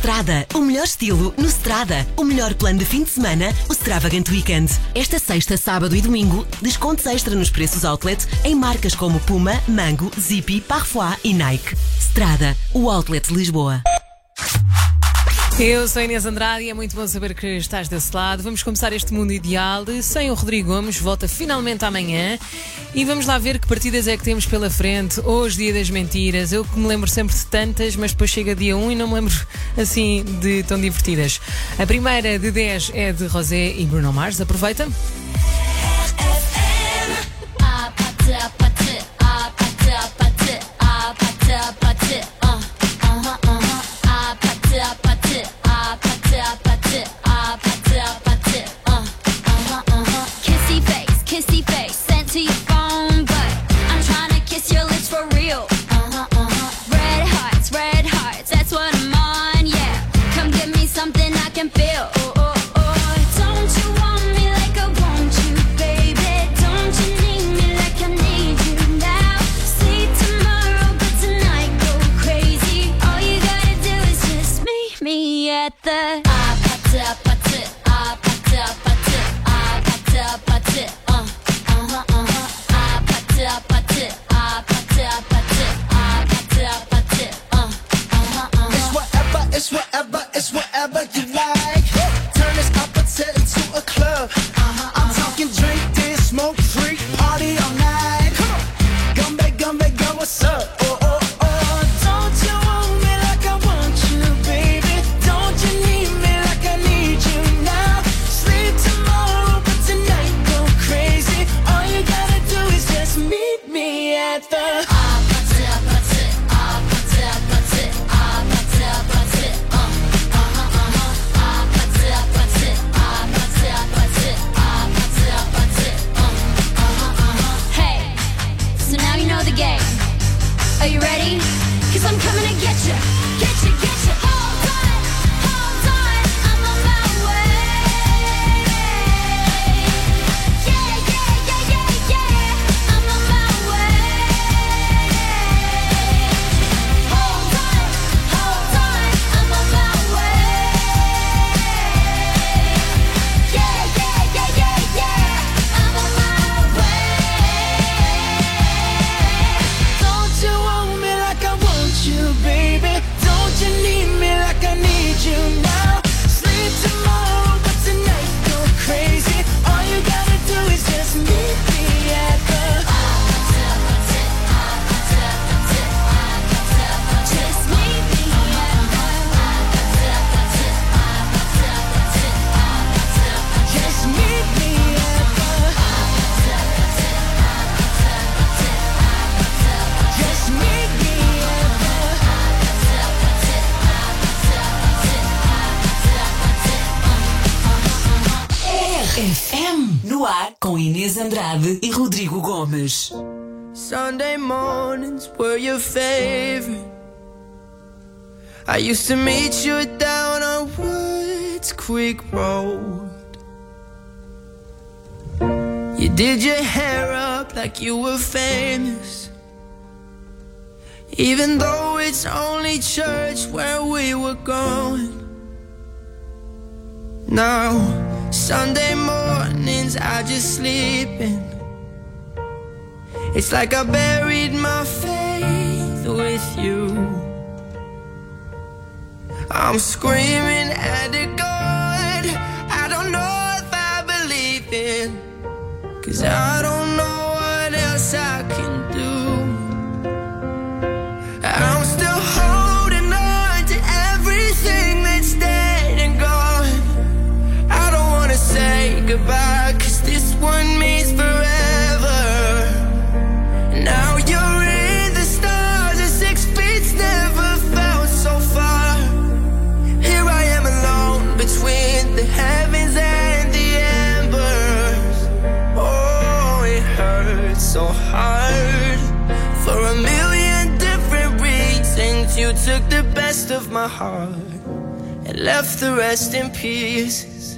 Strada, o melhor estilo no Strada. O melhor plano de fim de semana, o Stravagant Weekend. Esta sexta, sábado e domingo, descontos extra nos preços outlet em marcas como Puma, Mango, Zippy, Parfois e Nike. Strada, o outlet de Lisboa. Eu sou Inês Andrade e é muito bom saber que estás desse lado. Vamos começar este Mundo Ideal sem o Rodrigo Gomes, volta finalmente amanhã e vamos lá ver que partidas é que temos pela frente. Hoje, dia das mentiras, eu que me lembro sempre de tantas, mas depois chega dia 1 e não me lembro assim de tão divertidas. A primeira de 10 é de Rosé e Bruno Mars, aproveita. Kissy face sent to your phone, but I'm trying to kiss your lips for real. Red hearts, that's what I'm on, yeah. Come give me something I can feel. Don't you want me like I want you, baby? Don't you need me like I need you now? See tomorrow, but tonight go crazy. All you gotta do is just meet me at the It's whatever you like. Turn this appetite into a club. I'm talking drink this, smoke free, party all night. Come on, come back, girl, what's up? Don't you want me like I want you, baby? Don't you need me like I need you now? Sleep tomorrow, but tonight go crazy. All you gotta do is just meet me at the Are you ready? 'Cause I'm coming to get you. Hold on, I'm on my way. Yeah, I'm on my way. Hold on, I'm on my way. Yeah, I'm on my way. Don't you want me like I want you, baby? Don't you need me like I need you now? Sleep tomorrow, but tonight go crazy. All you gotta do is just meet me at the just meet me at the just meet me at the just meet me FM no ar com Inês Andrade e Rodrigo Gomes. Sunday mornings were your favorite. I used to meet you down on Woods Creek Road. You did your hair up like you were famous, even though it's only church where we were going. Now, Sunday mornings I just sleep in. It's like I buried my faith with you. I'm screaming at the God I don't know if I believe in, 'cause I don't know what else I can do. I'm still holding on to everything that's dead and gone. I don't wanna say goodbye, 'cause this one means forever. Now you're in the stars and 6 feet's never felt so far. Here I am alone between the heavens and the embers. Oh, it hurts so hard for a million different reasons. You took the best of my heart and left the rest in pieces.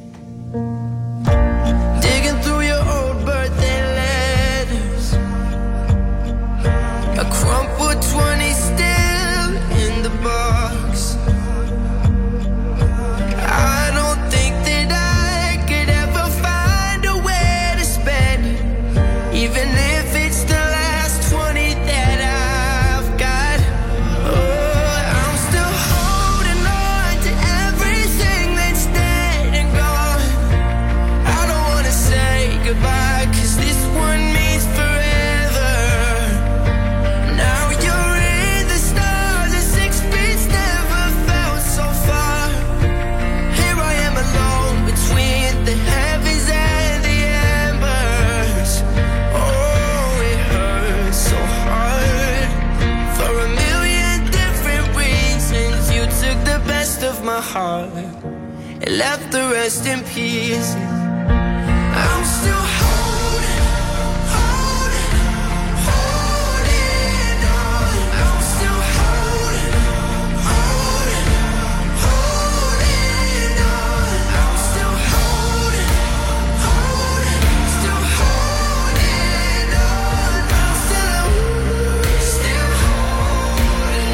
Digging through your old birthday letters, a crumpled 20 still in the box. of my heart. It left the rest in pieces. I'm still holding on. I'm still holding on. I'm still holding on. Still holding on. Still holding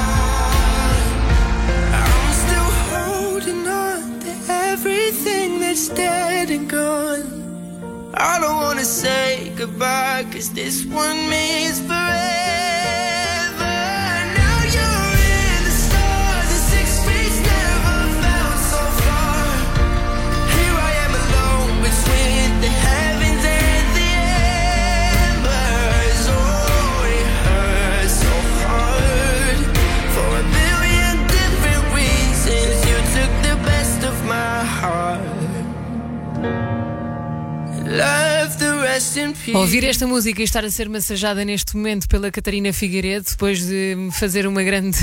on. I'm still holding on to everything that's dead and gone. I don't wanna say goodbye, 'cause this one means forever. Now you're in the stars, and 6 feet never felt so far. Here I am alone between the heavens and the embers. Oh, it hurts so hard. For a billion different reasons, you took the best of my heart. Left the rest in peace. Ouvir esta música e estar a ser massajada neste momento pela Catarina Figueiredo, depois de fazer uma grande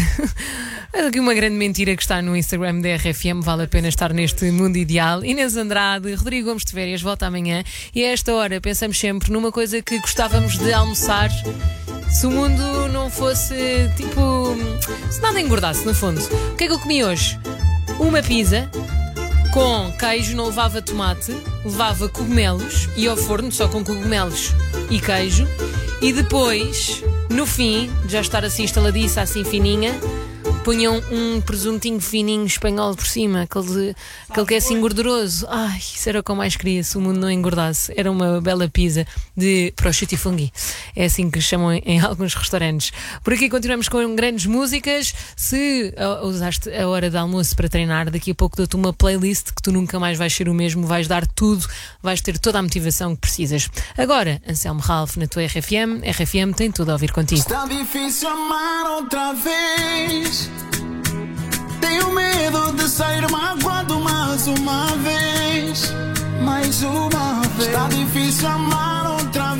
uma grande mentira que está no Instagram da RFM, vale a pena estar neste mundo ideal. Inês Andrade, Rodrigo Gomes de Férias, volta amanhã. E a esta hora pensamos sempre numa coisa que gostávamos de almoçar se o mundo não fosse tipo, se nada engordasse no fundo. O que é que eu comi hoje? Uma pizza com queijo, não levava tomate, levava cogumelos, e ao forno só com cogumelos e queijo, e depois, no fim, já estar assim instaladiça, assim fininha, punham um presuntinho fininho espanhol por cima, aquele que é assim gorduroso. Ai, isso era o que eu mais queria, se o mundo não engordasse. Era uma bela pizza de prosciutto e funghi. É assim que chamam em alguns restaurantes. Por aqui continuamos com grandes músicas. Se usaste a hora de almoço para treinar, daqui a pouco dou-te uma playlist que tu nunca mais vais ser o mesmo, vais dar tudo, vais ter toda a motivação que precisas. Agora, Anselmo Ralph na tua RFM. RFM tem tudo a ouvir contigo. Está difícil amar outra vez. Tenho medo de sair magoado mais uma vez. Mais uma vez. Está difícil amar outra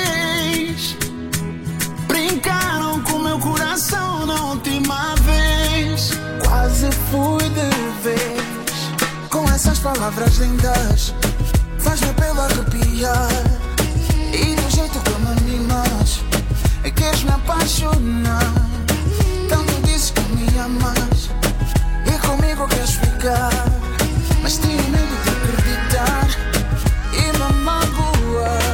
vez. Brincaram com meu coração na última vez. Quase fui de vez. Com essas palavras lindas, faz-me pelo arrepiar. E do jeito como me animas, queres me apaixonar. Tanto dizes que me amas e comigo queres ficar, mas tenho medo de acreditar e me magoar.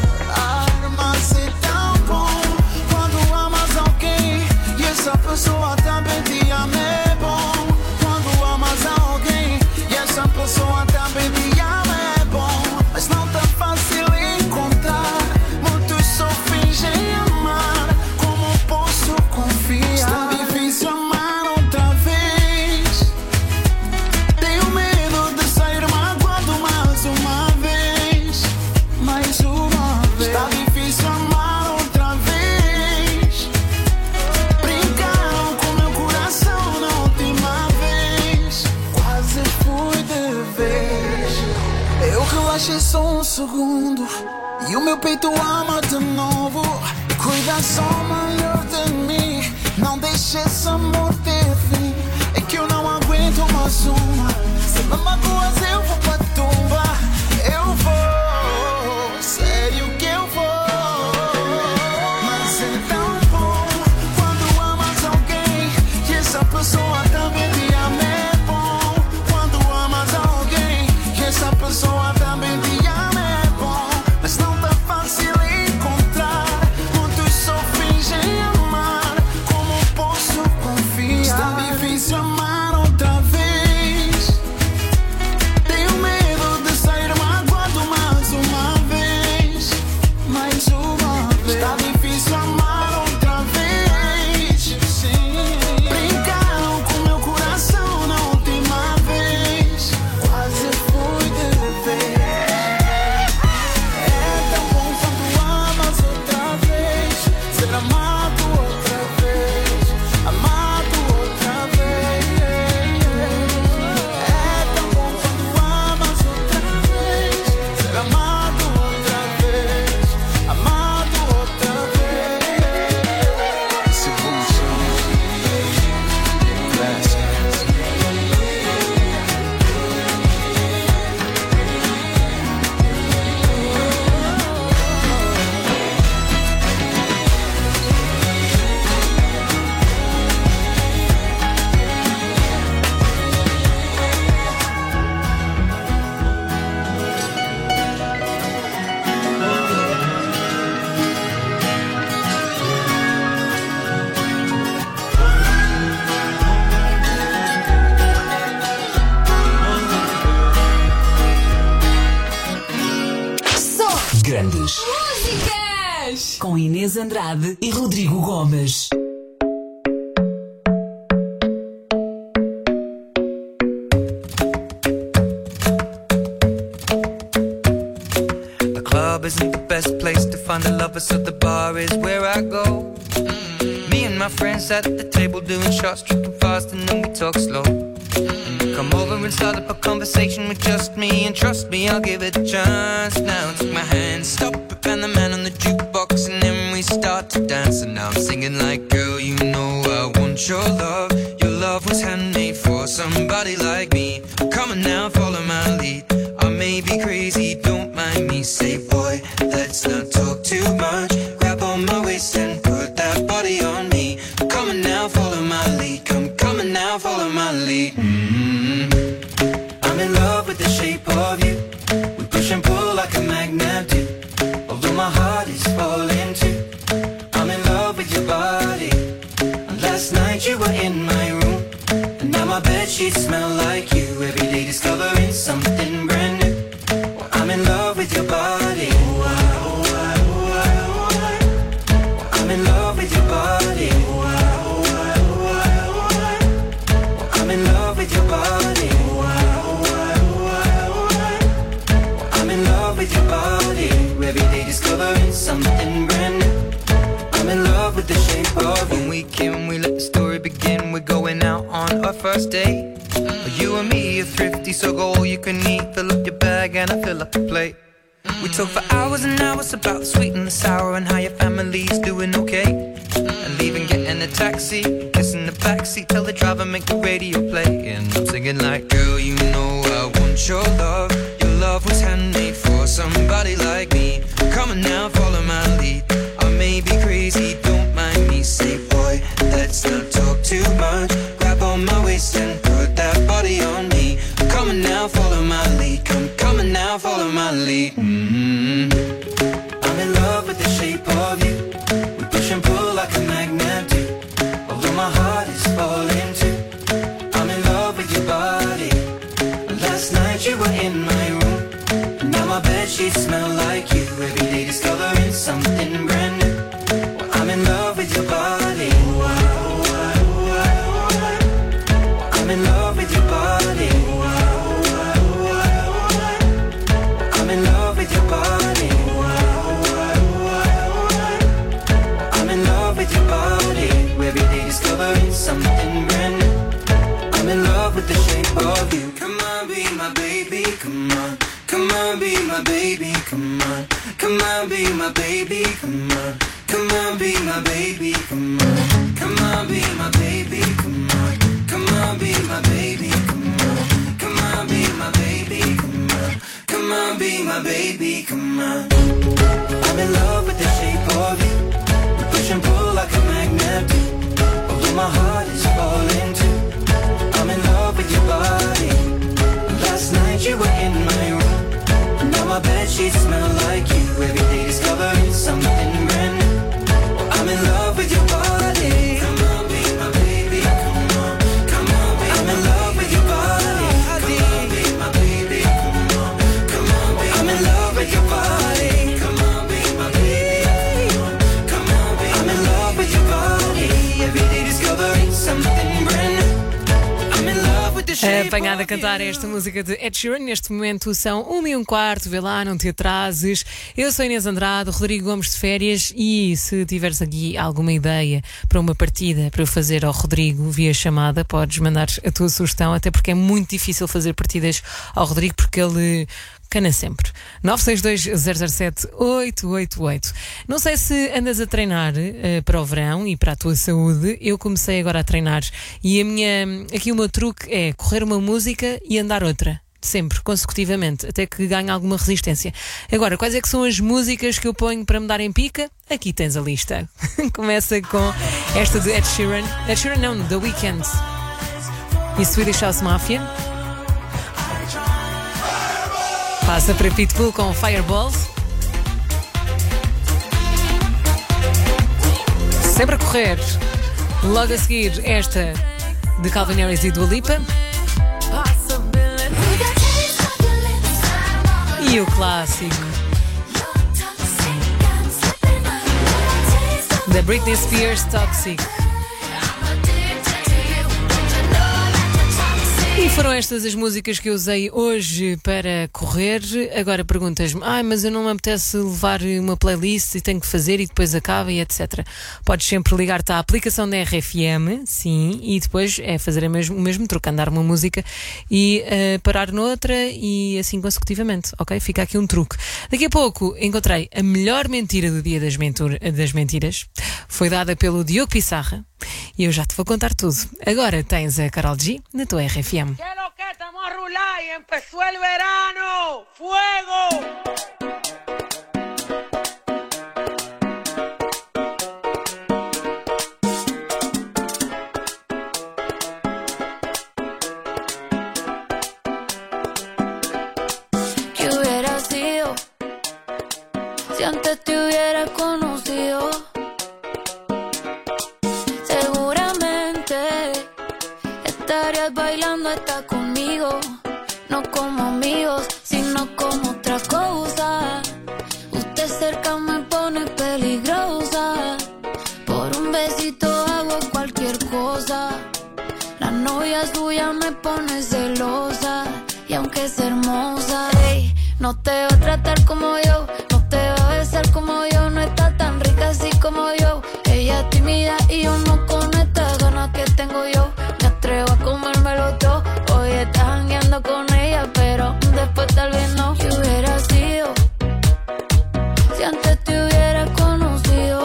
Mas é tão bom quando amas alguém e essa pessoa também te ama. É bom quando amas alguém e essa pessoa também te ama. É bom, mas não tá fácil encontrar. Muitos só fingem amar. Como posso confiar? Está difícil amar outra vez. Tenho medo de sair magoado mais uma vez. Mais uma vez. Está difícil amar outra vez. Brincaram com meu coração na última vez. Quase fui de vez. Eu relaxei só um segundo e o meu peito ama de novo. Cuida só melhor de mim. Não deixe esse amor ter fim. É que eu não aguento mais uma. Se me magoas eu vou pra tumba. Eu vou, sério que eu vou. Mas é tão bom quando amas alguém e essa pessoa também te ama. É bom quando amas alguém e essa pessoa também te ama. É bom, mas não tá fácil encontrar. Muitos só fingem amar. Como posso confiar? Está difícil amar Weekendes. Músicas! Com Inês Andrade e Rodrigo Gomes. The club isn't the best place to find the lovers, so the bar is where I go. Me and my friends at the table doing shots, tripping fast, and then we talk slow. Come over and start up a conversation with just me, and trust me, I'll give it a chance. Now take my hand, stop it, and the man on the jukebox, and then we start to dance. And now I'm singing like, girl, you know I want your love. Your love was handmade for somebody like me. Come on now, follow my lead. I may be crazy, don't mind me. Say, boy, let's not talk too much. Grab on my waist and put that body on me. Come on now, follow my lead. Come on now, follow my lead. I'm in love with the shape of you. We push and pull like a magnet do. Although my heart is falling too. I'm in love with your body. And last night you were in my room, and now my bedsheets smell like you. Every day discovering something brand new. Well, I'm in love with your body. I'm in love with your body. I'm in love with your body. I'm in love with your body. Every day discovering something brand new. I'm in love with the shape of you. When we came, we let the story begin. We're going out on our first date. You and me are thrifty, so go all you can eat. Fill up your bag and I fill up the plate. We talk for hours and hours about the sweet and the sour, and how your family's doing okay. And leaving, getting a taxi, kissing the backseat, tell the driver make the radio play. And I'm singing like, girl, you know I want your love. Your love was handmade for somebody like me. Come on now, follow my lead. I may be crazy, don't mind me. Say, boy, let's not talk too much. Grab on my waist and put that body on me. Come on now, follow my lead. Come on now, follow my lead. I'm in love with the shape of you. We push and pull like a magnet do. Although my heart is falling too. I'm in love with your body. Last night you were in my room, and now my bedsheets smell like you. Every day discovering something brand new. Well, I'm in love with your body. I'm in love with your body. I'm in love with your body. I'm in love with your body. Every day discovering something brand new. I'm in love with the shape of you. Come on, be my baby, come on. Come on, be my baby, come on. Come on, be my baby, come on. Come on, be my baby, come on. Come on, be my baby, come on. Come on, be my baby, come on. Come on, be my baby, come on. Come on, be my baby, come on. I'm in love with the shape of you. We push and pull like a magnet do. Although my heart is falling too. I'm in love with your body. Last night you were in my room, and now my bedsheets smell like you. Every day discovering something brand new. Well, I'm in love with your body. Come on, be my baby. Come on, come on, be I'm in love with your body. Come on, be my baby. Come on, come on, be I'm in love with your body. Come on, be my baby. Come on, be I'm in love with your body. Every day discovering something brand new. Apanhada a cantar esta música de Ed Sheeran. Neste momento são 1:15, vê lá, não te atrases. Eu sou Inês Andrade, Rodrigo Gomes de férias, e se tiveres aqui alguma ideia para uma partida para eu fazer ao Rodrigo via chamada, podes mandar a tua sugestão, até porque é muito difícil fazer partidas ao Rodrigo, porque ele cana sempre. 962-007-888. Não sei se andas a treinar para o verão e para a tua saúde. Eu comecei agora a treinar e aqui o meu truque é correr uma música e andar outra. Sempre, consecutivamente, até que ganhe alguma resistência. Agora, quais é que são as músicas que eu ponho para me dar em pica? Aqui tens a lista. Começa com esta de Ed Sheeran. Ed Sheeran não, The Weeknd e Swedish House Mafia. Passa para Pitbull com Fireballs. Sempre a correr. Logo a seguir, esta de Calvin Harris e Dua Lipa. E o clássico Da Britney Spears, Toxic. E foram estas as músicas que eu usei hoje para correr. Agora perguntas-me, mas eu não me apetece levar uma playlist e tenho que fazer e depois acaba e etc. Podes sempre ligar-te à aplicação da RFM, sim, e depois é fazer o mesmo truque, andar uma música e parar noutra e assim consecutivamente, ok? Fica aqui um truque. Daqui a pouco encontrei a melhor mentira do dia das mentiras. Foi dada pelo Diogo Pissarra e eu já te vou contar tudo. Agora tens a Karol G na tua RFM. ¿Qué lo que estamos a rular y empezó el verano? ¡Fuego! ¿Qué hubiera sido si antes te hubiera conocido? Seguramente estarías bailando hasta conmigo, no como amigos, sino como otra cosa. Usted cerca me pone peligrosa, por un besito hago cualquier cosa. La novia suya me pone celosa, y aunque es hermosa, ey, no te va a tratar como yo, no te va a besar como yo, no está tan rica así como yo. Ella es tímida y yo no con estas ganas que tengo yo. Me atrevo a comérmelo todo. Hoy estás jangueando con ella, pero después tal vez no. ¿Qué hubiera sido si antes te hubiera conocido?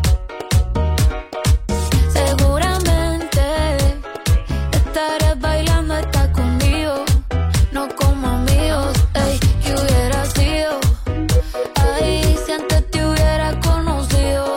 Seguramente estarías bailando hasta conmigo, no como amigos. Ey, ¿qué hubiera sido? Ay, si antes te hubiera conocido.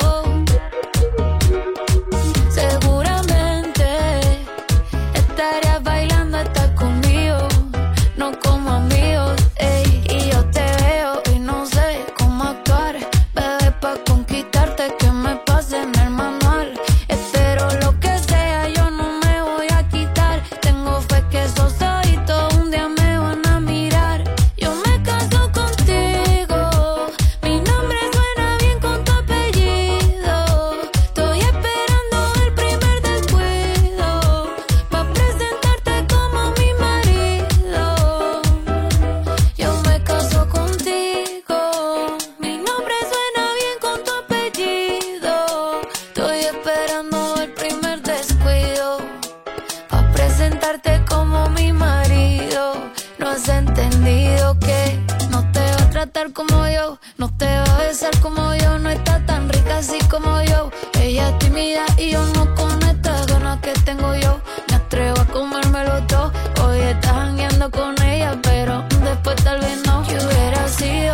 Seguramente estarías bailando hasta conmigo, no como amigos. Ey, y yo te veo y no sé cómo actuar, bebé, pa' conquistarte que me pase en el manual. Espero lo que sea, yo no me voy a quitar. Tengo fe que esos ojitos un día me van a mirar. Yo me caso contigo, mi nombre suena bien con tu apellido. Estoy esperando el primer descuido pa' presentarte como mi marido. Yo me caso contigo, mi nombre suena bien con tu apellido. Estoy esperando el primer descuido pa' presentarte como mi marido. No has entendido que no te va a tratar como yo, no te va a besar como yo, no está tan rica así como yo. Ella es tímida y yo no con estas ganas que tengo yo. Me atrevo a comérmelo todo. Hoy estás jangueando con ella, pero después tal vez no. ¿Qué hubiera sido?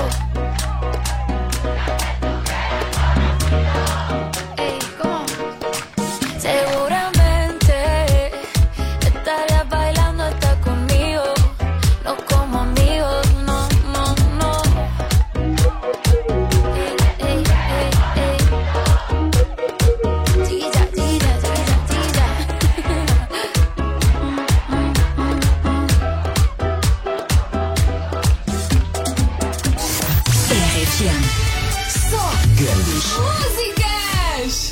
Ey, ¿cómo? Seguramente estarías bailando hasta conmigo, no como amigos, no, no, no. Ey, ey, ey, ey. Tira, tira, tira, tira. RFM. Só grandes Músicas!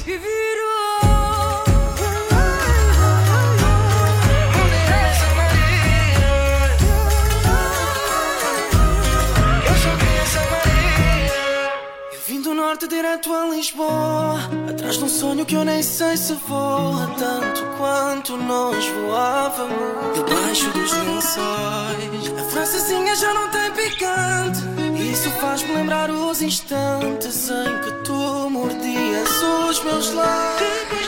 Eu vim do norte direto a Lisboa, atrás de um sonho que eu nem sei se voa tanto quanto nós voávamos debaixo dos lençóis. A francesinha já não tem picante, isso faz-me lembrar os instantes em que tu mordias os meus lábios.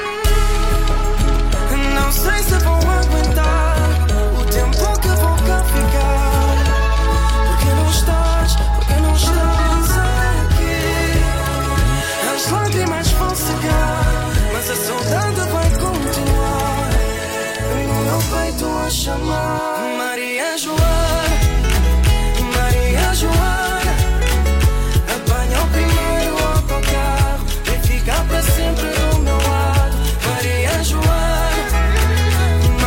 Não sei se vou aguentar o tempo que vou cá ficar. Porque não estás aqui. As lágrimas vão secar, mas a saudade vai continuar no meu peito a chamar. Maria Joana, Maria Joana, apanha o primeiro autocarro, vem ficar para sempre do meu lado. Maria Joana,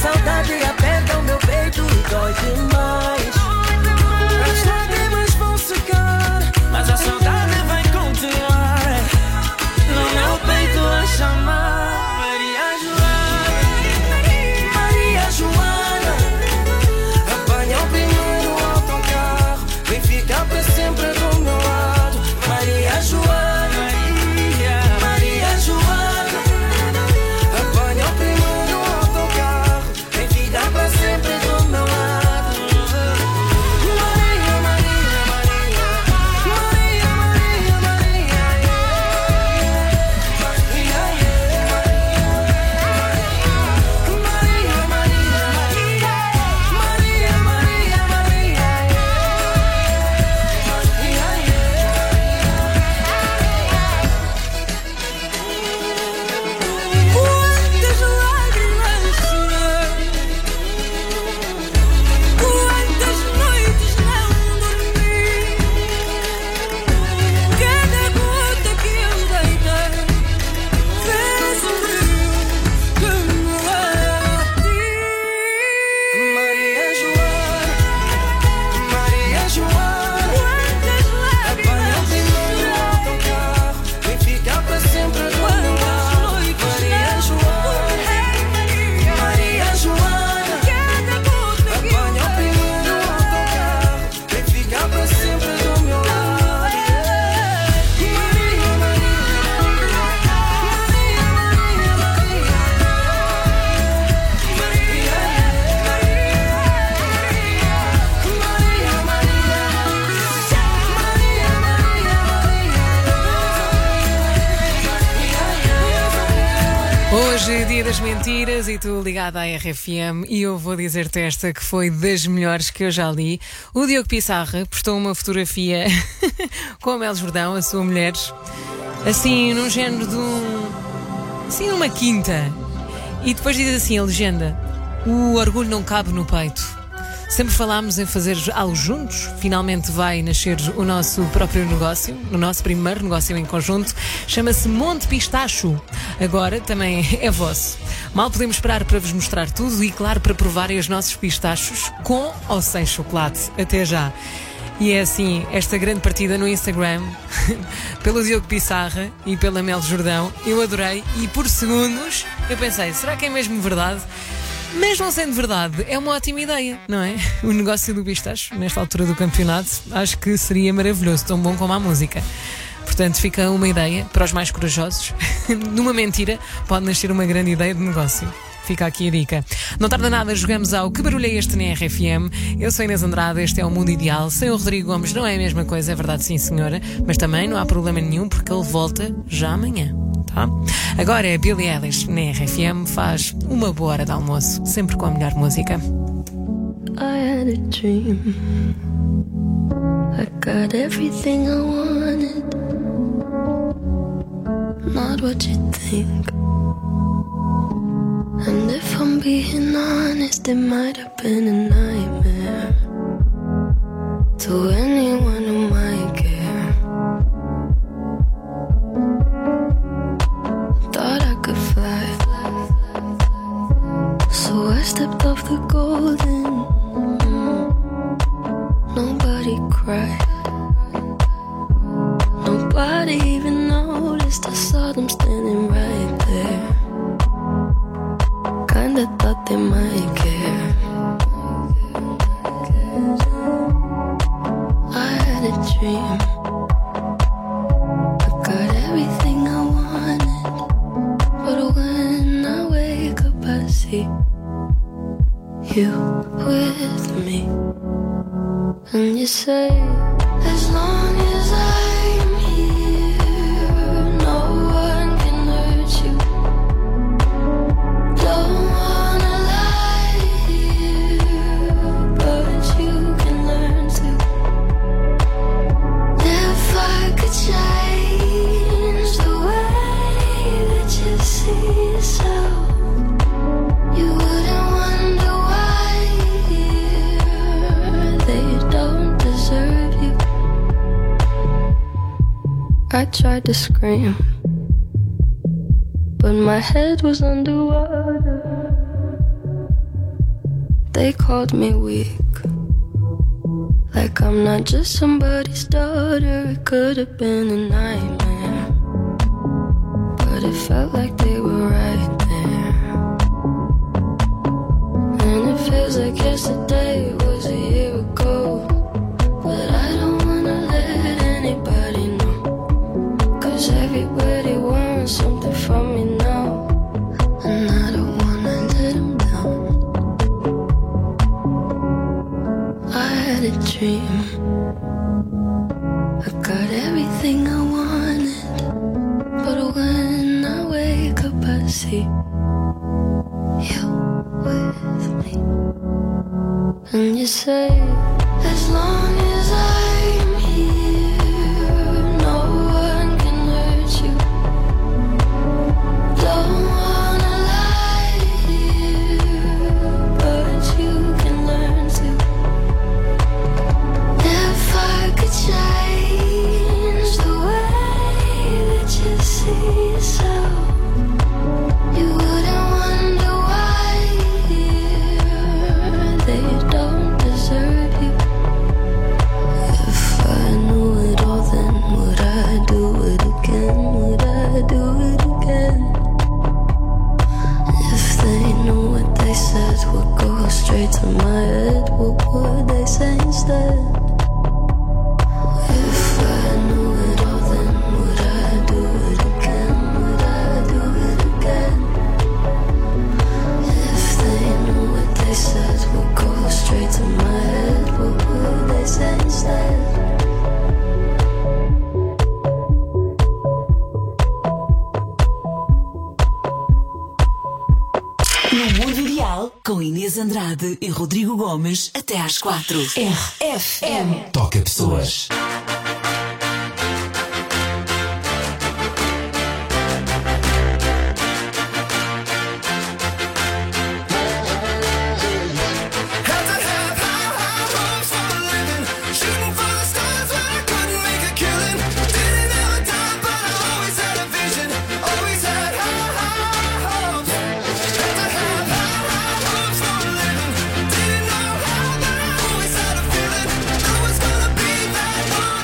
saudade aperta o meu peito e dói demais. As lágrimas vão secar, mas a saudade vai continuar no meu peito a chamar. Maria Joana, Maria Joana, apanha o primeiro autocarro, vem ficar pra sempre do meu lado. Maria Joana, Maria Joana, apanha o primeiro autocarro, vem ficar pra sempre do meu lado. Maria, Maria, Maria, Maria, Maria, Maria, quantas lágrimas, Senhor, quantas noites não dormi, cada gota que eu deitei fez um rio que me leva a ti. Maria Joana, Maria Joana, quantas lágrimas, apanha o primeiro autocarro, vem ficar pra sempre do meu lado. Maria Joana, Maria Joana, cada gota que eu apanha o primeiro autocarro, vem ficar pra sempre do meu lado. Maria, Maria, Maria, Maria, Hoje é dia das mentiras e tu ligada à RFM e eu vou dizer-te esta que foi das melhores que eu já li. O Diogo Pissarra postou uma fotografia com a Mel Jordão, a sua mulher, assim num género de assim numa quinta. E depois diz assim a legenda: o orgulho não cabe no peito. Sempre falámos em fazer algo juntos. Finalmente vai nascer o nosso próprio negócio, o nosso primeiro negócio em conjunto. Chama-se Monte Pistacho. Agora também é vosso. Mal podemos esperar para vos mostrar tudo e, claro, para provarem os nossos pistachos com ou sem chocolate. Até já. E é assim, esta grande partida no Instagram, pelo Diogo Pissarra e pela Mel Jordão, eu adorei e por segundos eu pensei, será que é mesmo verdade? Mas não sendo verdade, é uma ótima ideia, não é? O negócio do pistacho, nesta altura do campeonato, acho que seria maravilhoso, tão bom como a música. Portanto, fica uma ideia para os mais corajosos. Numa mentira pode nascer uma grande ideia de negócio. Fica aqui a dica. Não tarda nada, jogamos ao Que Barulho é Este na RFM. Eu sou Inês Andrade, este é o Mundo Ideal. Sem o Rodrigo Gomes não é a mesma coisa, é verdade, sim senhora. Mas também não há problema nenhum porque ele volta já amanhã. Tá? Agora é Billie Eilish na RFM, faz uma boa hora de almoço, sempre com a melhor música. I had a dream. I got everything I wanted. Not what you think. And if I'm being honest, it might have been a nightmare to anyone who might care. Thought I could fly, so I stepped off the golden. Nobody cried, nobody even noticed. I saw them standing right there. Kinda thought they might care. I had a dream. I got everything I wanted, but when I wake up I see you with me. And you say, as long as I'm here, no one can hurt you. Don't wanna lie here, but you can learn to. If I could change the way that you see yourself, you wouldn't wonder why they don't deserve you. I tried to scream, but my head was underwater. they called me weak. Like I'm not just somebody's daughter. It could have been a nightmare, but it felt like they were right there. And it feels like yesterday was a year ago. But I don't wanna let anybody know, 'cause everybody wants something from me now, and I don't wanna let them down. I had a dream, I got everything I wanted, but when I wake up I see you with me. And you say, as long as I'm here, no one can hurt you. Don't wanna lie here, but you can learn to. If I could change the way that you see yourself, you wouldn't wonder why they don't deserve you. If I knew it all, then would I do it again? Would I do it again? If they knew what they said would go straight to my head, what would they say instead? If I knew it all, then would I do it again? Would I do it again? If they knew what they said would go straight to my head, what would they say instead? No Mundo Ideal, com Inês Andrade e Rodrigo Gomes, até às 4. RFM. Toca pessoas. Always had a feeling I was gonna be that one.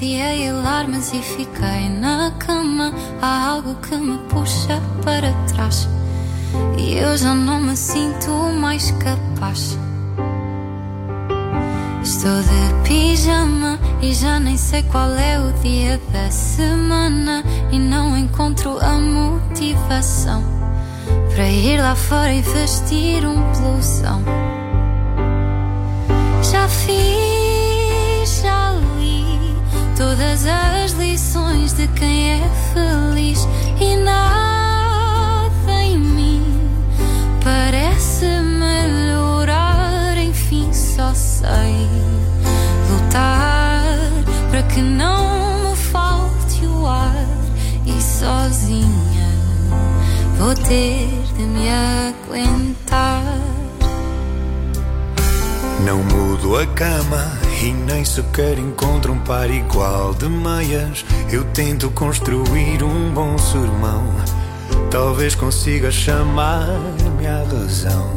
Adiei alarmes e fiquei na cama. Há algo que me puxa para trás e eu já não me sinto mais capaz. Estou de pijama e já nem sei qual é o dia da semana e não encontro a motivação para ir lá fora e vestir um blusão. Já fiz, já li todas as lições de quem é feliz e nada em mim parece melhorar. Enfim, só sei lutar para que não me falte o ar e sozinha vou ter de me aguentar. Não mudo a cama e nem sequer encontro um par igual de meias. Eu tento construir um bom sermão, talvez consiga chamar-me à razão.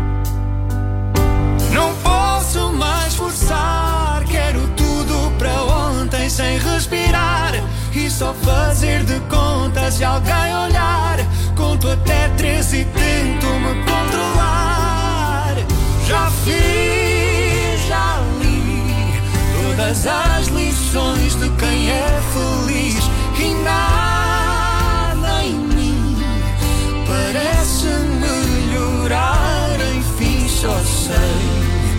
Não posso mais forçar, quero tudo para ontem sem respirar e só fazer de contas e alguém olhar. Conto até 3 e tento me controlar. Já fiz, já li todas as lições de quem é feliz e nada em mim parece melhorar. Enfim, só sei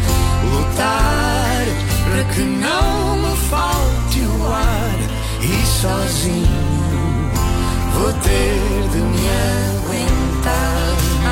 lutar para que não me falte o ar e sozinho vou ter de me aguentar.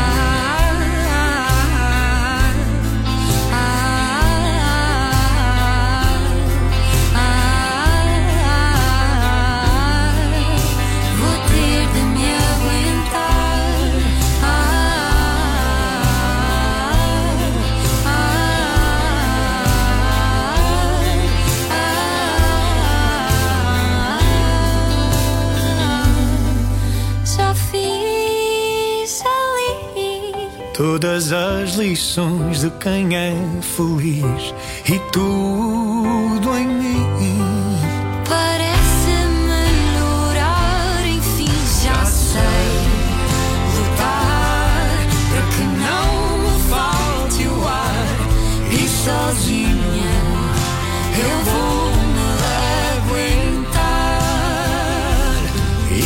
Todas as lições de quem é feliz e tudo em mim parece melhorar. Enfim, já sei lutar para que não me falte o ar e sozinha eu vou me aguentar e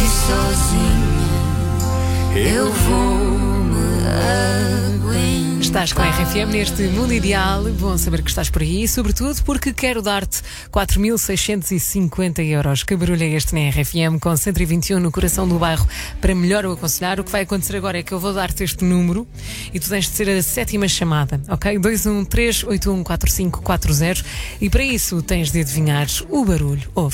sozinha eu vou. Estás com a RFM neste Mundo Ideal. Bom saber que estás por aí, sobretudo porque quero dar-te 4.650 euros. Que barulho é este na RFM, com 121 no coração do bairro para melhor o aconselhar. O que vai acontecer agora é que eu vou dar-te este número e tu tens de ser a 7ª chamada, ok? 213814540 e para isso tens de adivinhar o barulho. Ouve.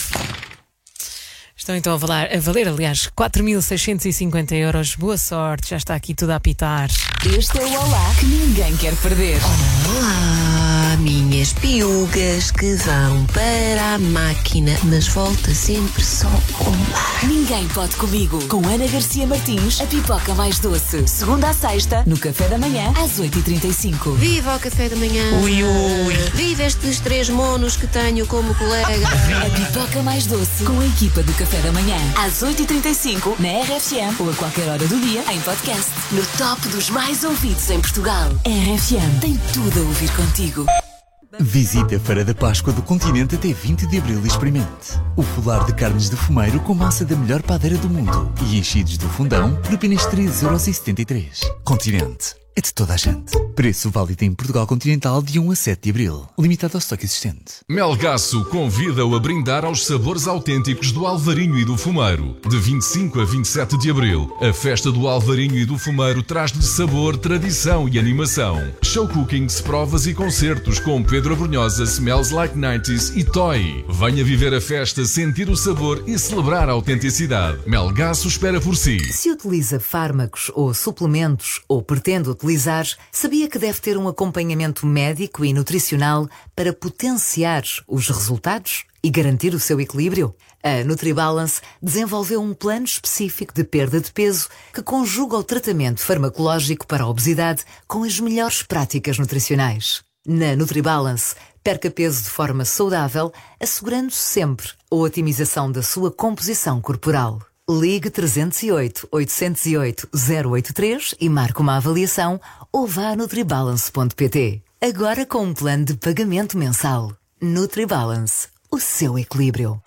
Estão então a valer, aliás, 4.650 euros. Boa sorte, já está aqui tudo a apitar. Este é o Olá que ninguém quer perder. Olá, minhas piugas que vão para a máquina, mas volta sempre só uma. Ninguém pode comigo. Com Ana Garcia Martins, a pipoca mais doce. Segunda à sexta, no café da manhã, às 8h35. Viva o café da manhã. Ui, ui. Viva estes 3 monos que tenho como colega. A pipoca mais doce, com a equipa do café da manhã, às 8h35, na RFM ou a qualquer hora do dia, em podcast. No top dos mais ouvidos em Portugal. RFM tem tudo a ouvir contigo. Visite a Feira da Páscoa do Continente até 20 de Abril e experimente o folar de carnes de fumeiro com massa da melhor padeira do mundo e enchidos do fundão por apenas 3,73€. Continente. É de toda a gente. Preço válido em Portugal Continental de 1 a 7 de Abril. Limitado ao estoque existente. Melgaço convida-o a brindar aos sabores autênticos do Alvarinho e do Fumeiro. De 25 a 27 de Abril, a festa do Alvarinho e do Fumeiro traz-lhe sabor, tradição e animação. Show cookings, provas e concertos com Pedro Abrunhosa, Smells Like 90s e Toy. Venha viver a festa, sentir o sabor e celebrar a autenticidade. Melgaço espera por si. Se utiliza fármacos ou suplementos ou pretende utilizar, sabia que deve ter um acompanhamento médico e nutricional para potenciar os resultados e garantir o seu equilíbrio? A NutriBalance desenvolveu um plano específico de perda de peso que conjuga o tratamento farmacológico para a obesidade com as melhores práticas nutricionais. Na NutriBalance Perca peso de forma saudável, assegurando sempre a otimização da sua composição corporal. Ligue 308 808 083 e marque uma avaliação ou vá a nutribalance.pt. Agora com um plano de pagamento mensal. NutriBalance, o seu equilíbrio.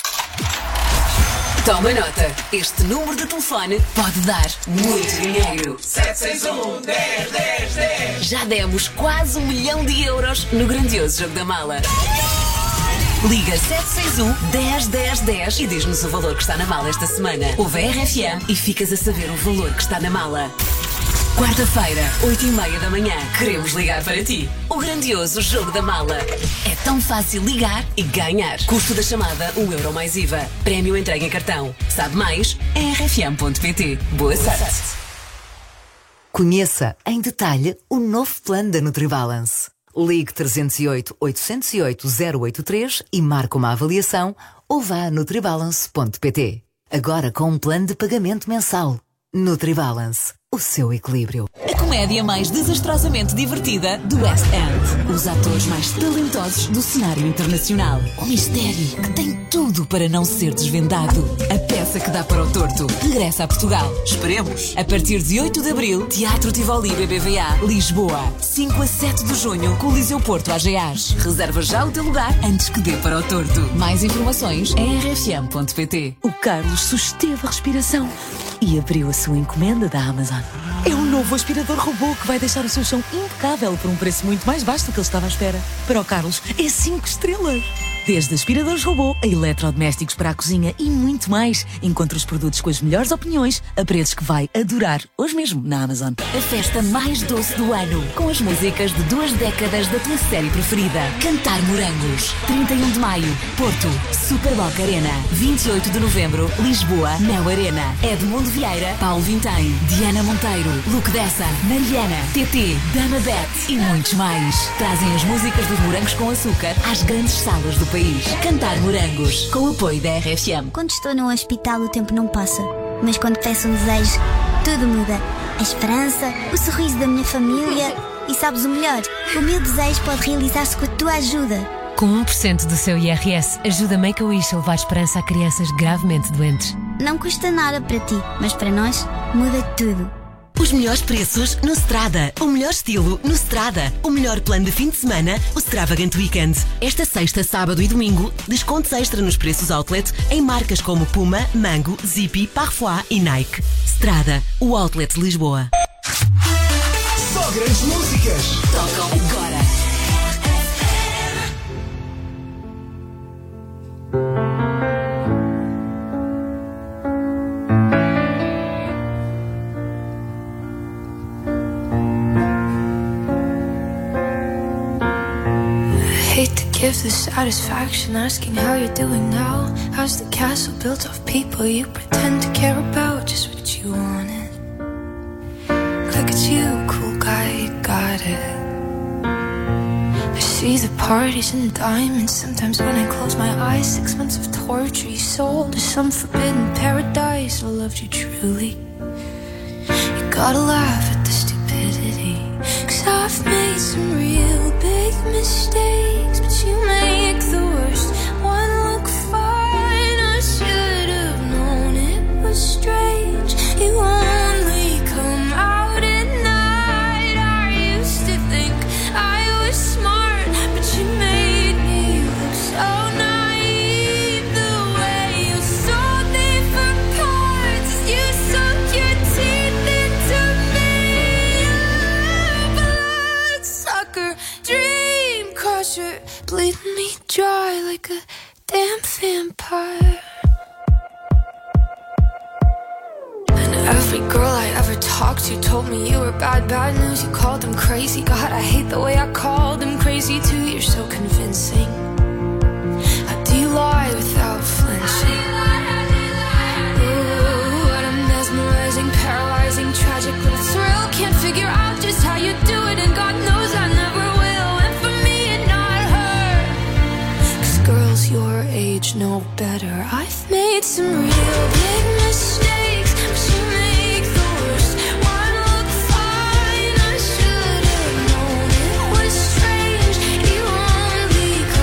Toma nota, este número de telefone pode dar muito dinheiro. 761-10-10-10. Já demos quase 1 milhão de euros no grandioso Jogo da Mala. Liga 761-10-10-10 e diz-nos o valor que está na mala esta semana. Ouve a RFM e ficas a saber o valor que está na mala. Quarta-feira, 8h30 da manhã, queremos ligar para ti. O grandioso Jogo da Mala. É tão fácil ligar e ganhar. Custo da chamada, €1 mais IVA. Prémio entregue em cartão. Sabe mais? É rfm.pt. Boa sorte. Conheça em detalhe o novo plano da NutriBalance. Ligue 308 808 083 e marque uma avaliação ou vá a nutribalance.pt. Agora com um plano de pagamento mensal. NutriBalance, o seu equilíbrio. A comédia mais desastrosamente divertida do West End. Os atores mais talentosos do cenário internacional. O mistério que tem tudo para não ser desvendado. A peça que dá para o torto regressa a Portugal. Esperemos. A partir de 8 de abril, Teatro Tivoli BBVA, Lisboa. 5 a 7 de junho, Coliseu Porto AGAs. Reserva já o teu lugar antes que dê para o torto. Mais informações em rfm.pt. O Carlos susteve a respiração e abriu a sua encomenda da Amazon. É um novo aspirador robô que vai deixar o seu chão impecável por um preço muito mais baixo do que ele estava à espera. Para o Carlos, é 5 estrelas. Desde aspiradores robô a eletrodomésticos para a cozinha e muito mais. Encontre os produtos com as melhores opiniões a preços que vai adorar hoje mesmo na Amazon. A festa mais doce do ano, com as músicas de 2 décadas da tua série preferida. Cantar Morangos. 31 de maio, Porto, Superboc Arena. 28 de novembro, Lisboa, Neo Arena. Edmundo Vieira, Paulo Vintém, Diana Monteiro, Luke Dessa, Mariana, TT, Dama Bet e muitos mais. Trazem as músicas dos Morangos com Açúcar às grandes salas do país. Cantar Morangos, com o apoio da RFM. Quando estou no hospital o tempo não passa, mas quando peço um desejo, tudo muda. A esperança, o sorriso da minha família e sabes o melhor, o meu desejo pode realizar-se com a tua ajuda. Com 1% do seu IRS, ajuda Make-A-Wish a levar esperança a crianças gravemente doentes. Não custa nada para ti, mas para nós muda tudo. Os melhores preços no Strada. O melhor estilo no Strada. O melhor plano de fim de semana, o Stravagant Weekend. Esta sexta, sábado e domingo, descontos extra nos preços outlet em marcas como Puma, Mango, Zippy, Parfois e Nike. Strada, o outlet de Lisboa. Só grandes músicas. Tocam agora. Give the satisfaction asking how you're doing now. How's the castle built of people you pretend to care about? Just what you wanted. Look at you, cool guy, you got it. I see the parties and diamonds. Sometimes when I close my eyes, 6 months of torture you sold to some forbidden paradise. I loved you truly. You gotta laugh at the stupidity, 'cause I've made some real big mistakes, but you make the worst one look fine. I should have known it was strange. You only come out at night. I used to think I was smart, but you made me look so naive. The way you sold me for cards, you sunk your teeth into me. Bloodsucker, dream crusher, bleeding me dry like a damn vampire. And every girl I ever talked to told me you were bad, bad news. You called them crazy. God, I hate the way I called them crazy too. You're so convincing. How do you lie without flinching? Ooh, what a mesmerizing, paralyzing, tragic little thrill. Can't figure out just how you do it, and God knows I never will. And for me and not her, 'cause girls your age know better. I've made some real big mistakes, but you make the worst one look fine. I should have known it was strange. You only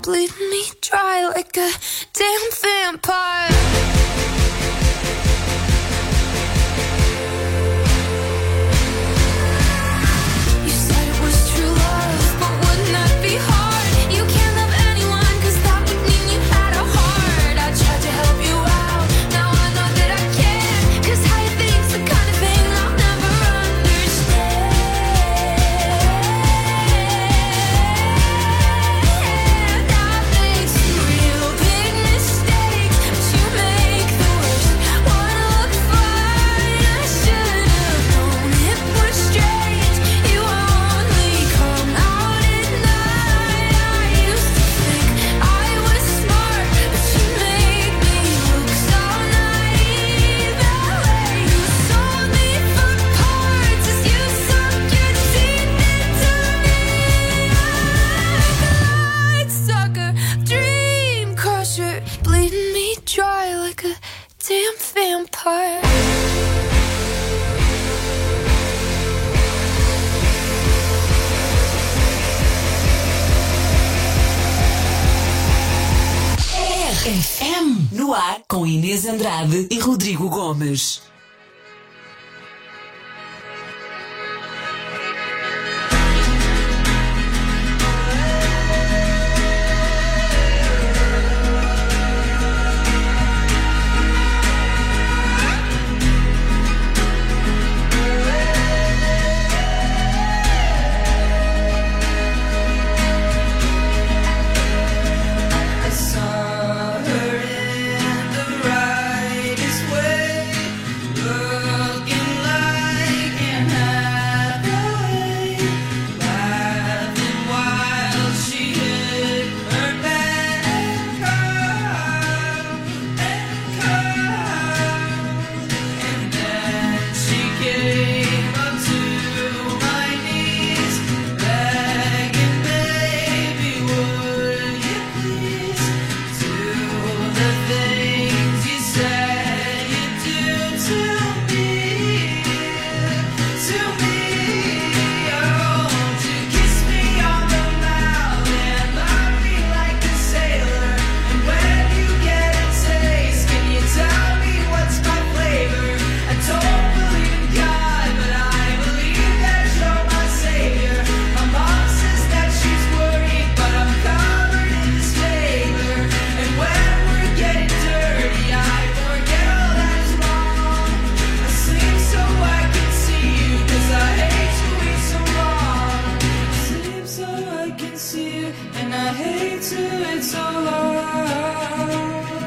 bleed me dry like a damn vampire. You said it was true love, but wouldn't that be hard? You can't love anyone, 'cause that would mean you had a heart. I tried to help you out, now I know that I can't, 'cause how you think's the kind of thing I'll never understand. I make some real big mistakes, but you make the worst wanna look fine. I should have known it was strange. You only come out at night. I used to think I was smart, but you made me look so naive. The way you sold me for parts as you sunk your teeth into me. Light sucker, dream crusher, bleeding me dry like a damn vampire. RFM no ar com Inês Andrade e Rodrigo Gomes. I saw her in the brightest way, looking like Anne Hathaway, laughing while she hit her pen and cried, and then she came up to my knees, begging, baby, would you please do the things you said you'd do to me, oh, to kiss me on the mouth and love me like a sailor. And when you get a taste, can you tell me what's my flavor? I don't believe in God, but I believe that you're my savior. My mom says that she's worried, but I'm covered in this favor. And when we're getting dirty, I forget all that is wrong. I sleep so I can see you, 'cause I hate to wait so long. Sleep so I can see you, and I hate to wait so long.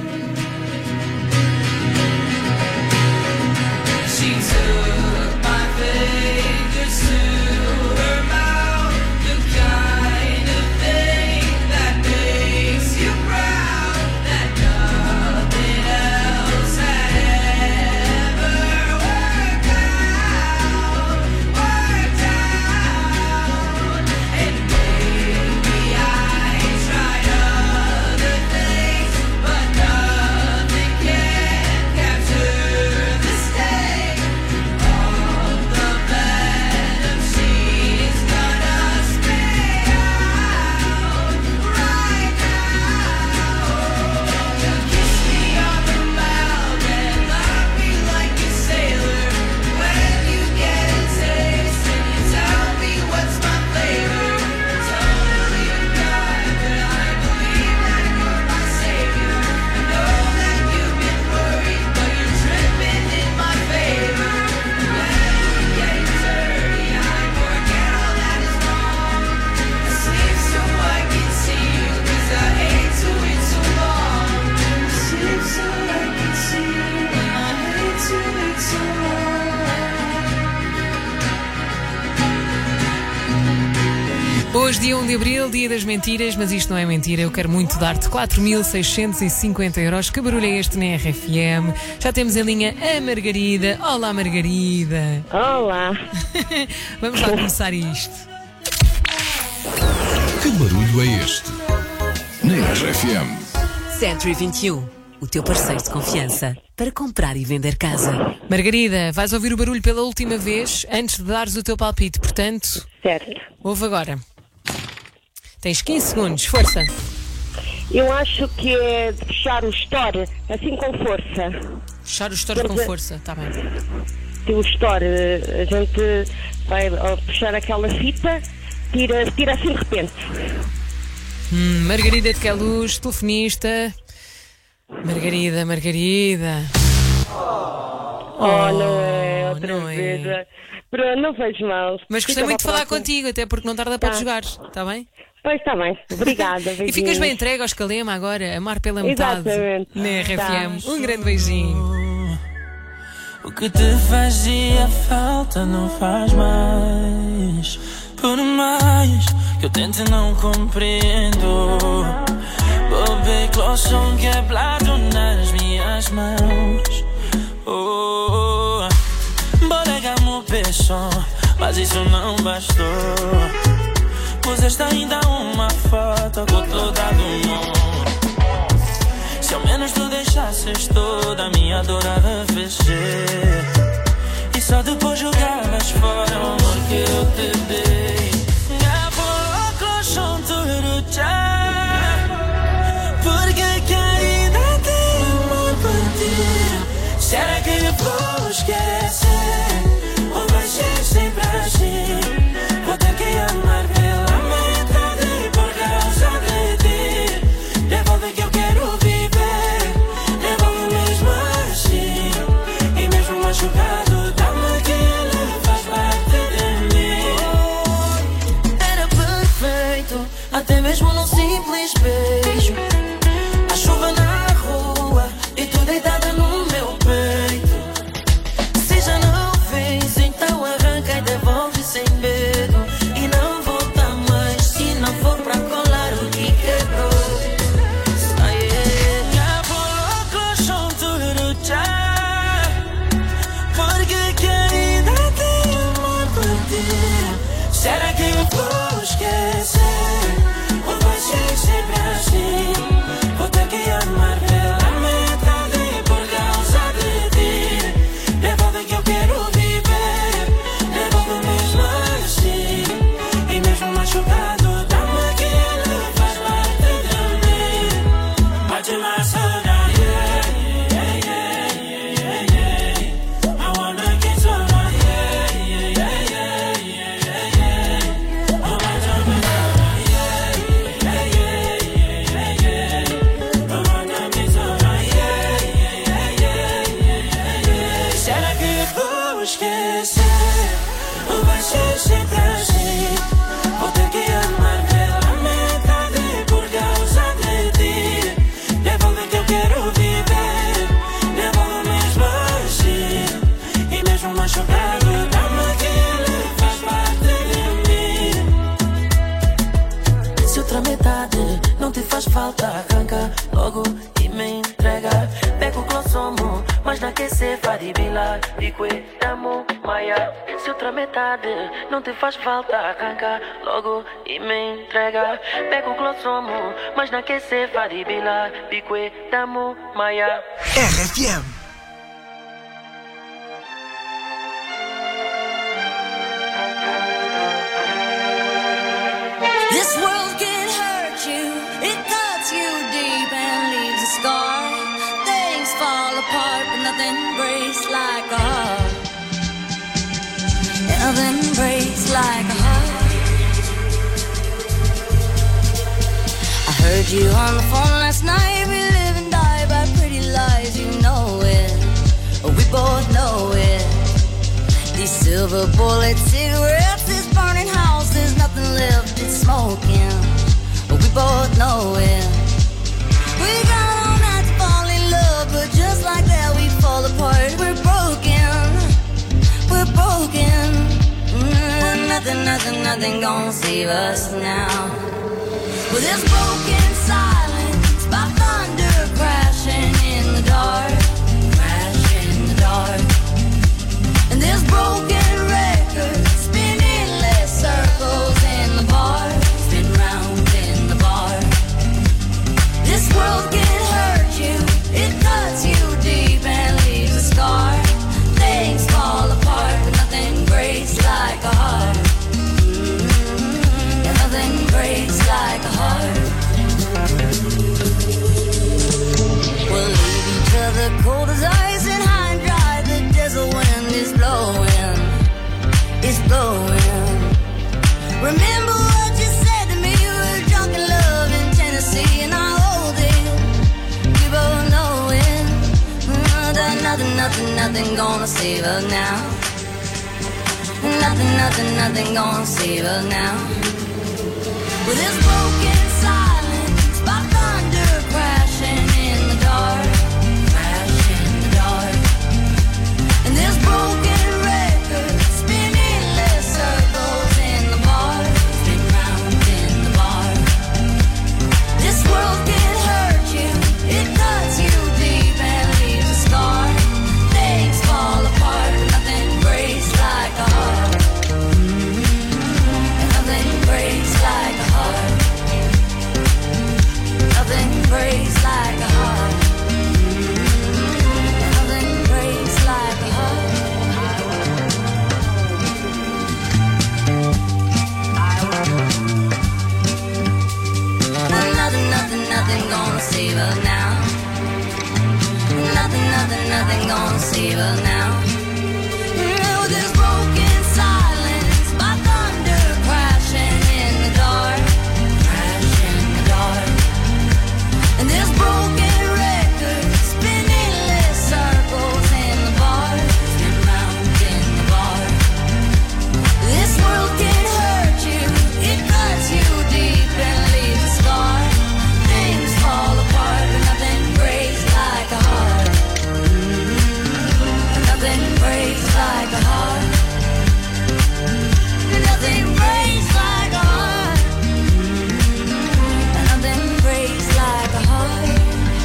She took my fingers to her mouth, the kind of thing that makes you proud, that nothing else had ever worked out. And maybe I tried other things, but nothing can capture the sting of the venom she's gonna spit out right now. You kiss me on the mouth and love me like a sailor. When you get a taste, and you tell me what's my flavor. Don't believe in God, but I believe that you're my savior. I know that you've been worried, but you're tripping in my favor. When we're getting dirty, I forget all that is wrong. I sleep so I can see you, 'cause I hate to wait so long. I sleep so I can see you, and I hate to wait so long. Hoje, dia 1 de Abril, dia das mentiras, mas isto não é mentira. Eu quero muito dar-te 4.650 euros. Que barulho é este na RFM? Já temos em linha a Margarida. Olá, Margarida. Olá. Vamos lá começar isto. Que barulho é este? Na RFM. Century 21, o teu parceiro de confiança para comprar e vender casa. Margarida, vais ouvir o barulho pela última vez antes de dares o teu palpite, portanto... Certo. Ouve agora. Tens 15 segundos, força. Eu acho que é de fechar o store, assim com força. Fechar o store com força, está bem. O store, a gente vai ao puxar aquela fita, tira assim de repente. Margarida de Queluz, telefonista. Margarida. Não é, outra vez. Pronto, não faz mal. Mas gostei muito de falar contigo, até porque não tarda para jogar, está bem? Pois está bem, obrigada. E ficas bem entregue ao Escalema agora, amar pela metade. Exatamente. Na RFM. Um grande beijinho. O que te fazia falta não faz mais. Por mais que eu tente não compreendo. Bobei clochão quebrado nas minhas mãos. Bodegamos peixe, mas isso não bastou. Puseste ainda uma foto com toda do mundo. Se ao menos tu deixasses toda a minha dor a refletir e só depois jogavas fora o amor que eu te dei. Porque que ainda tenho amor por ti. Será que eu vou esquecer ou vai ser sempre assim? Vou ter que amar pela metade por causa de ti. Devolve que eu quero viver, devolve mesmo assim. E mesmo machucado, dá-me que ele faz parte de mim. Era perfeito, até mesmo num simples beijo. A chuva na rua e tu deitada no meu peito. Se já não fez, então arranca e devolve sem medo. E não volta mais se não for pra colar o que quebrou. Porque que ainda tenho amor por ti. Será que eu vou esquecer ou vai ser sempre assim? Vou ter que amar pela metade por causa de ti. Devolve que eu quero viver, devolve mesmo assim. E mesmo machucado, dá-me que ele faz parte de mim. Bate mais saudade. I wanna get so esquecer, ou vai ser sempre assim? Vou ter que amar pela metade por causa de ti. Devolve que eu quero viver, devolve mesmo assim. E mesmo machucado, dá-me que ele faz parte de mim. Se outra metade não te faz falta, arranca logo e me entrega. Pega o glossomo, mas na que se faribila, pique, damo, maia. Se outra metade não te faz falta, arranca logo e me entrega. Pega o glossomo, mas na que se faribila, pique, damo, maia. RFM. This world can hurt you, it cuts you deep and leaves a scar. Things fall apart, but nothing breaks like a heart. Nothing breaks like a heart. I heard you on the phone last night. We live and die by pretty lies, you know it. We both know it. These silver bullet cigarettes, this burning house, there's nothing left, it's smoking. We both know it. We got all night to fall in love, but just like that we fall apart. We're broken, we're broken. Nothing gonna save us now. Well, this broken silence by thunder crashing in the dark, crashing in the dark. And this broken record spinning less circles in the bar, spin round in the bar. This world can hurt you, it cuts you deep and leaves a scar. Things fall apart, but nothing breaks like a heart. Yeah, nothing breaks like a heart. nothing gonna save us now. Nothing gonna save us now. With this broken silence, by thunder crashing in the dark, crash in the dark. And this broken record spinning less circles in the bar, spin round in the bar. This world can hurt you, it cuts you deep and leaves a scar. Things fall apart, but nothing breaks like a heart. And nothing breaks like a heart. Nothing breaks like a heart. Nothing breaks like a heart. Nothing gonna save us now. Nothing gonna save us now. With this broken silence, by thunder crashing in the dark, crash in the dark. And this broken record spinning less circles in the bar, spin round in the bar. This world can hurt you, it cuts you deep and leaves a scar. Things fall apart, but nothing breaks like a heart. Nothing breaks like a heart. Nothing breaks like a heart. Nothing breaks like a heart.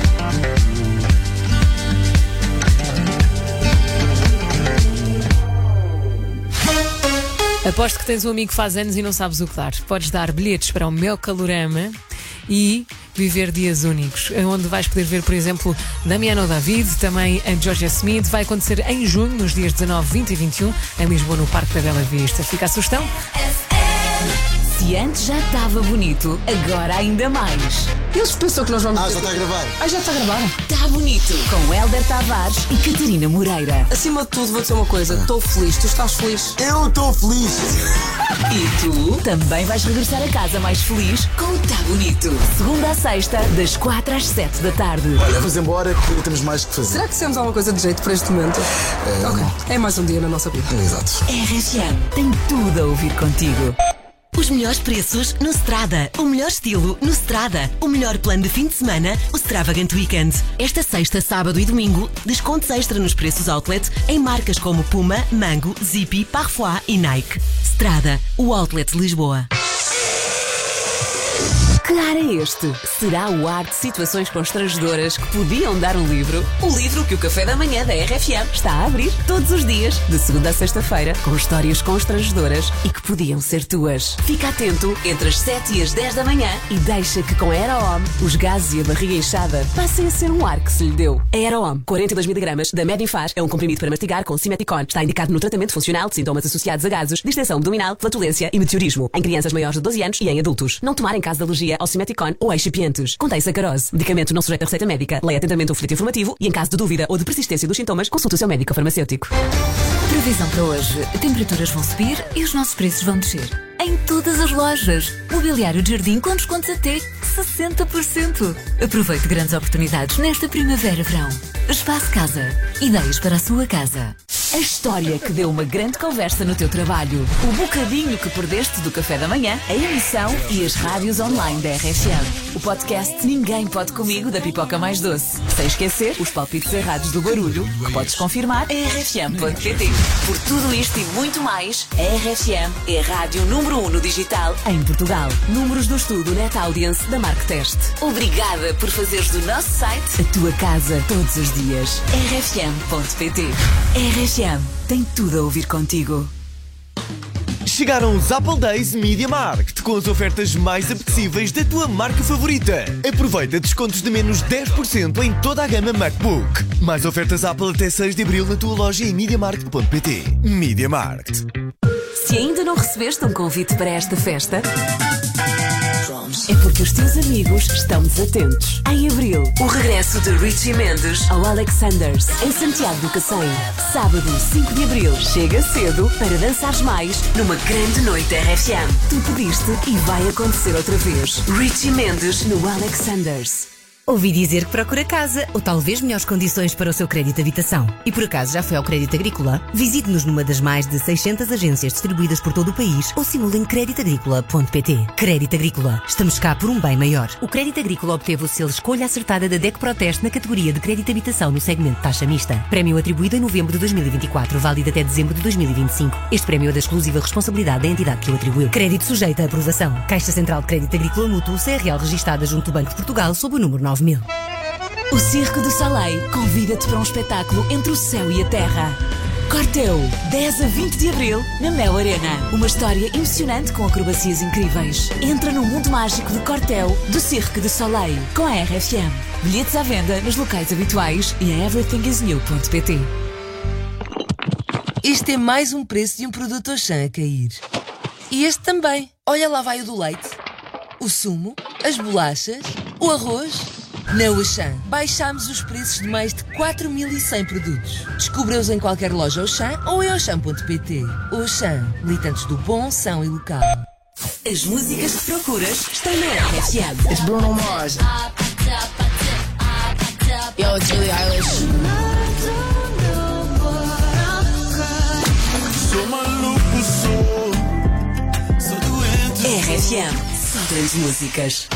Aposto que tens um amigo que faz anos e não sabes o que dar. Podes dar bilhetes para o meu calorama e viver dias únicos, onde vais poder ver, por exemplo, Damiano David, também a Georgia Smith. Vai acontecer em junho, nos dias 19, 20 e 21, em Lisboa, no Parque da Bela Vista. Fica a sugestão? Se antes já estava bonito, agora ainda mais. Eles pensam que nós vamos... já está a gravar. Já está a gravar. Está bonito, com Hélder Tavares e Catarina Moreira. Acima de tudo, vou dizer uma coisa. Estou feliz. Tu estás feliz? Eu estou feliz. E tu também vais regressar a casa mais feliz com o Tá Bonito. Segunda a sexta, das 4 às 7 da tarde. Olha, vamos embora que temos mais que fazer. Será que fizemos alguma coisa de jeito para este momento? Ok. É mais um dia na nossa vida. Exato. RFM tem tudo a ouvir contigo. Os melhores preços no Strada. O melhor estilo no Strada. O melhor plano de fim de semana, o Stravagant Weekend. Esta sexta, sábado e domingo, descontos extra nos preços outlet em marcas como Puma, Mango, Zippy, Parfois e Nike. Strada, o outlet de Lisboa. Que ar é este? Será o ar de situações constrangedoras que podiam dar um livro? O livro que o Café da Manhã da RFM está a abrir todos os dias, de segunda a sexta-feira, com histórias constrangedoras e que podiam ser tuas. Fica atento entre as 7 e as 10 da manhã e deixa que com a Aerohome os gases e a barriga inchada passem a ser um ar que se lhe deu. A Aerohome, 42 mg da Medinfaz, é um comprimido para mastigar com Simeticon. Está indicado no tratamento funcional de sintomas associados a gases, distensão abdominal, flatulência e meteorismo, em crianças maiores de 12 anos e em adultos. Não tomar em caso de alergia ao Simeticon ou excipientes. Contém sacarose. Medicamento não sujeito a receita médica. Leia atentamente o folheto informativo e, em caso de dúvida ou de persistência dos sintomas, consulte o seu médico farmacêutico. Previsão para hoje. Temperaturas vão subir e os nossos preços vão descer. Em todas as lojas. Mobiliário de jardim com descontos até 60%. Aproveite grandes oportunidades nesta primavera-verão. Espaço Casa. Ideias para a sua casa. A história que deu uma grande conversa no teu trabalho. O bocadinho que perdeste do café da manhã, a emissão e as rádios online da RFM. O podcast Ninguém Pode Comigo da Pipoca Mais Doce. Sem esquecer os palpites errados do barulho, que podes confirmar em rfm.pt. Por tudo isto e muito mais, a RFM é a rádio número 1 no digital em Portugal. Números do estudo Net Audience da Marktest. Obrigada por fazeres do nosso site a tua casa todos os dias. rfm.pt. RFM tem tudo a ouvir contigo. Chegaram os Apple Days Media Markt, com as ofertas mais apetecíveis da tua marca favorita. Aproveita descontos de menos 10% em toda a gama MacBook. Mais ofertas Apple até 6 de abril na tua loja em MediaMarkt.pt. Media Markt. Se ainda não recebeste um convite para esta festa, é porque os teus amigos estão desatentos. Em abril, o regresso de Richie Mendes ao Alexanders, em Santiago do Cacém. Sábado, 5 de abril, chega cedo para dançares mais numa grande noite RFM. Tu pediste e vai acontecer outra vez. Richie Mendes no Alexanders. Ouvi dizer que procura casa, ou talvez melhores condições para o seu crédito de habitação. E por acaso já foi ao Crédito Agrícola? Visite-nos numa das mais de 600 agências distribuídas por todo o país ou simule em creditagricola.pt. Crédito Agrícola. Estamos cá por um bem maior. O Crédito Agrícola obteve o selo Escolha Acertada da DEC Proteste na categoria de crédito de habitação no segmento taxa mista. Prémio atribuído em novembro de 2024, válido até dezembro de 2025. Este prémio é da exclusiva responsabilidade da entidade que o atribuiu. Crédito sujeito à aprovação. Caixa Central de Crédito Agrícola Mútuo, CRL registada junto do Banco de Portugal sob o número 9000. O Circo do Soleil convida-te para um espetáculo entre o céu e a terra. Corteu, 10 a 20 de abril, na Mel Arena. Uma história emocionante com acrobacias incríveis. Entra no mundo mágico de Corteu, do Circo do Soleil, com a RFM. Bilhetes à venda nos locais habituais e em everythingisnew.pt. Este é mais um preço de um produto Auchan a cair. E este também. Olha lá vai o do leite, o sumo, as bolachas, o arroz. Na Auchan, baixámos os preços de mais de 4.100 produtos. Descubra-os em qualquer loja Auchan ou em auchan.pt. Auchan, militantes do bom, são e local. As músicas que procuras estão na RFM. It's Bruno Mars. Yo, Julie Eilish. Sou maluco, sou doente. RFM, só grandes músicas.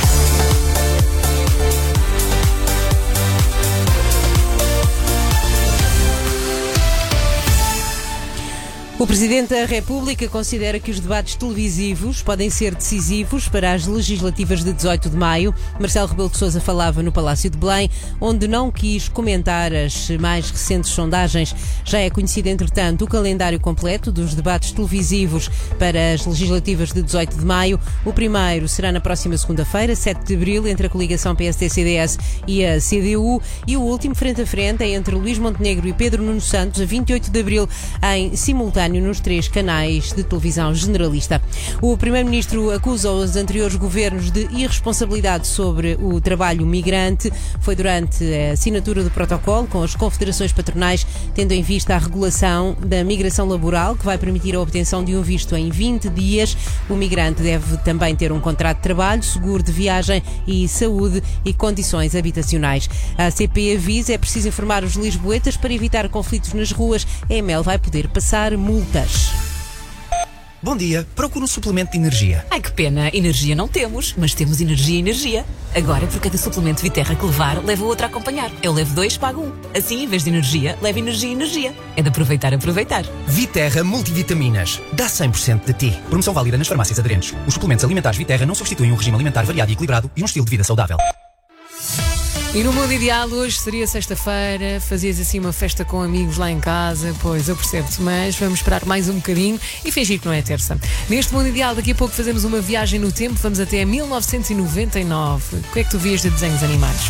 O Presidente da República considera que os debates televisivos podem ser decisivos para as legislativas de 18 de maio. Marcelo Rebelo de Sousa falava no Palácio de Belém, onde não quis comentar as mais recentes sondagens. Já é conhecido, entretanto, o calendário completo dos debates televisivos para as legislativas de 18 de maio. O primeiro será na próxima segunda-feira, 7 de abril, entre a coligação PSD-CDS e a CDU. E o último, frente a frente, é entre Luís Montenegro e Pedro Nuno Santos, a 28 de abril, em simultâneo nos 3 canais de televisão generalista. O Primeiro-Ministro acusa os anteriores governos de irresponsabilidade sobre o trabalho migrante. Foi durante a assinatura do protocolo com as confederações patronais, tendo em vista a regulação da migração laboral, que vai permitir a obtenção de um visto em 20 dias. O migrante deve também ter um contrato de trabalho, seguro de viagem e saúde e condições habitacionais. A ACP avisa, é preciso informar os lisboetas para evitar conflitos nas ruas. A EML vai poder passar multas. Bom dia, procuro um suplemento de energia. Ai, que pena, energia não temos, mas temos energia. Agora, por cada suplemento Viterra que levar, leva outro a acompanhar. Eu levo 2, pago 1. Assim, em vez de energia, leva energia. É de aproveitar. Viterra Multivitaminas. Dá 100% de ti. Promoção válida nas farmácias aderentes. Os suplementos alimentares Viterra não substituem um regime alimentar variado e equilibrado e um estilo de vida saudável. E no mundo ideal, hoje seria sexta-feira, fazias assim uma festa com amigos lá em casa, pois eu percebo-te, mas vamos esperar mais um bocadinho e fingir que não é terça. Neste mundo ideal, daqui a pouco fazemos uma viagem no tempo, vamos até 1999. O que é que tu vias de desenhos animados?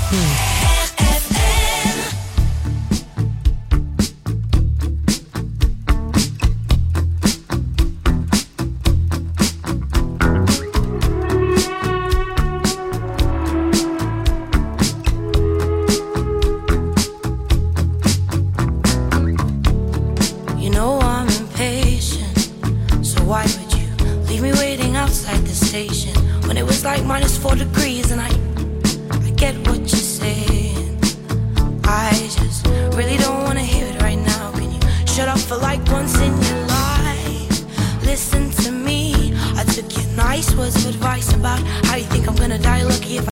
When it was like -4 degrees and I get what you're saying. I just really don't wanna hear it right now. Can you shut up for like once in your life? Listen to me. I took your nice words of advice about how you think I'm gonna die lucky if